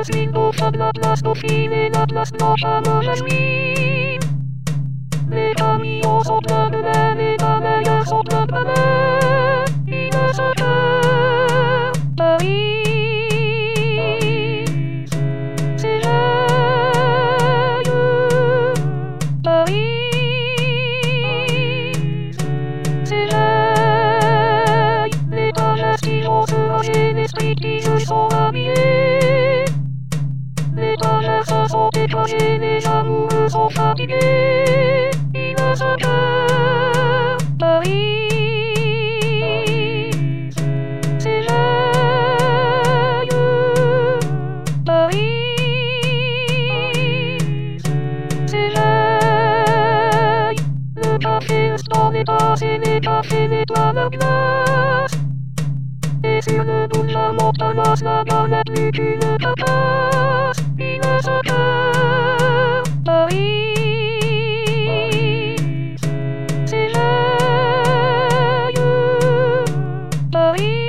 jasmine, d'offre de l'Atlas, dauphine et l'Atlas, d'enchaîne jasmine. Les camions sont pleins de laine et ta meilleure sont pleins de panais. Il ne se cœur, Paris. C'est joyeux, Paris. C'est joyeux, les pages qui vont se ranger, l'esprit qui se sont habillés. Les pages se sont écrasés, les amoureux sont fatigués. Il ne se cœur, Paris. C'est joyeux, Paris. C'est joyeux, le café dans les tasses et les cafés nettoient leur glace. Et sur le bout de la montagne, la galette du cul ne cacasse. Il ne se cœur, Paris. C'est joyeux, Paris.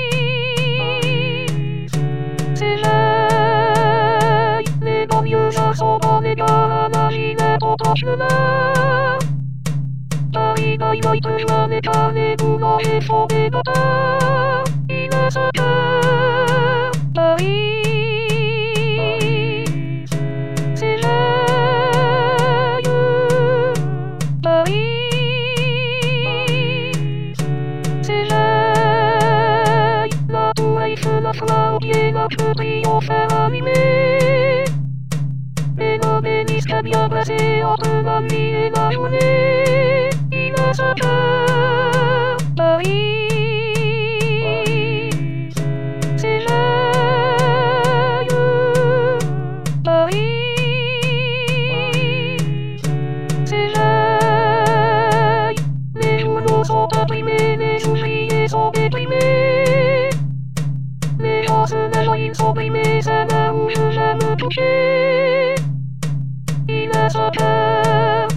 C'est joyeux, les banlieusards sont dans les gares à la Ginette au proche de l'heure. Paris, bye bye, te joins les cars, les boulangers font des bâtards. Il ne se cœur, Paris. C'est joyeux, Paris. C'est joyeux, la tour Eiffel, la foi au pied, l'Arc de Triomphe allumée. Et l'obélisque est bien placé entre la nuit et la journée. Il ne se cœur, Paris. C'est joyeux, Paris. C'est joyeux, les journaux sont imprimés, les ouvriers sont déprimés. Les gens se lèvent, ils sont brimés, c'est là où je j'aime toucher. Il ne se cœur.